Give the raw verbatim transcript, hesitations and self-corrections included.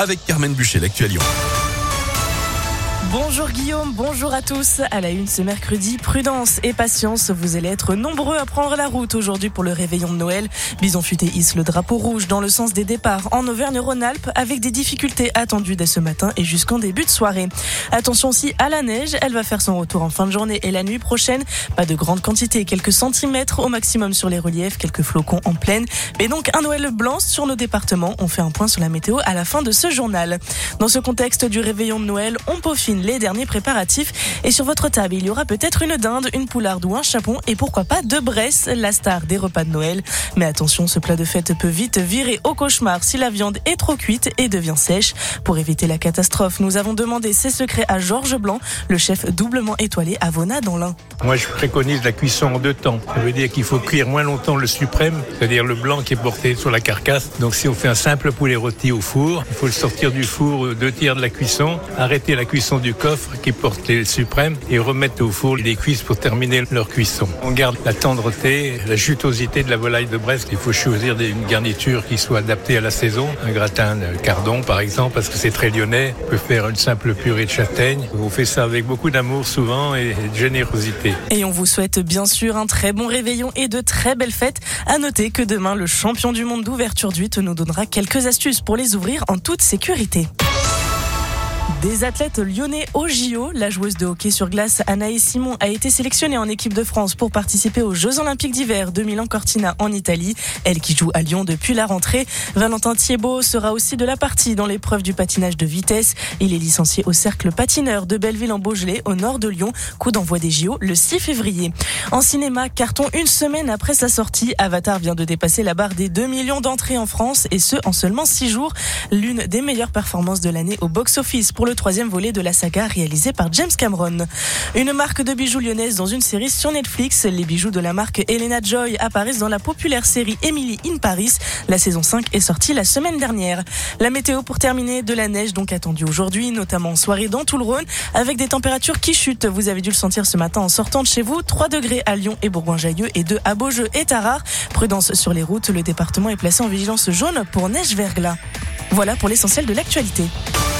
avec Carmen Buchet, l'actu à Lyon. Bonjour Guillaume, bonjour à tous. À la une ce mercredi, prudence et patience. Vous allez être nombreux à prendre la route aujourd'hui pour le réveillon de Noël. Bison Futé hisse le drapeau rouge dans le sens des départs en Auvergne-Rhône-Alpes avec des difficultés attendues dès ce matin et jusqu'en début de soirée. Attention aussi à la neige, elle va faire son retour en fin de journée et la nuit prochaine. Pas de grande quantité, quelques centimètres au maximum sur les reliefs, quelques flocons en plaine. Mais donc un Noël blanc sur nos départements. On fait un point sur la météo à la fin de ce journal. Dans ce contexte du réveillon de Noël, on peaufine les derniers préparatifs et sur votre table il y aura peut-être une dinde, une poularde ou un chapon et pourquoi pas de Bresse, la star des repas de Noël. Mais attention, ce plat de fête peut vite virer au cauchemar si la viande est trop cuite et devient sèche. Pour éviter la catastrophe, nous avons demandé ses secrets à Georges Blanc, le chef doublement étoilé à Vona dans l'Ain. Moi je préconise la cuisson en deux temps. Ça veut dire qu'il faut cuire moins longtemps le suprême, c'est-à-dire le blanc qui est porté sur la carcasse. Donc si on fait un simple poulet rôti au four, il faut le sortir du four deux tiers de la cuisson, arrêter la cuisson du coffre qui porte les suprêmes et remettre au four les cuisses pour terminer leur cuisson. On garde la tendreté, la jutosité de la volaille de Brest. Il faut choisir une garniture qui soit adaptée à la saison. Un gratin de cardon par exemple parce que c'est très lyonnais. On peut faire une simple purée de châtaigne. On fait ça avec beaucoup d'amour souvent et de générosité. Et on vous souhaite bien sûr un très bon réveillon et de très belles fêtes. À noter que demain, le champion du monde d'ouverture d'huîtres nous donnera quelques astuces pour les ouvrir en toute sécurité. Des athlètes lyonnais au J O, la joueuse de hockey sur glace Anaïs Simon a été sélectionnée en équipe de France pour participer aux Jeux Olympiques d'hiver de Milan-Cortina en Italie. Elle qui joue à Lyon depuis la rentrée. Valentin Thiebaud sera aussi de la partie dans l'épreuve du patinage de vitesse. Il est licencié au cercle patineur de Belleville-en-Beaujolais au nord de Lyon. Coup d'envoi des J O le six février. En cinéma, carton une semaine après sa sortie, Avatar vient de dépasser la barre des deux millions d'entrées en France et ce en seulement six jours. L'une des meilleures performances de l'année au box-office pour le troisième volet de la saga réalisé par James Cameron. Une marque de bijoux lyonnaise dans une série sur Netflix. Les bijoux de la marque Elena Joy apparaissent dans la populaire série Emily in Paris. La saison cinq est sortie la semaine dernière. La météo pour terminer, de la neige donc attendue aujourd'hui, notamment en soirée dans tout le Rhône, avec des températures qui chutent. Vous avez dû le sentir ce matin en sortant de chez vous. trois degrés à Lyon et Bourgoin-Jallieu et deux à Beaujeu et Tarare. Prudence sur les routes, le département est placé en vigilance jaune pour neige-verglas. Voilà pour l'essentiel de l'actualité.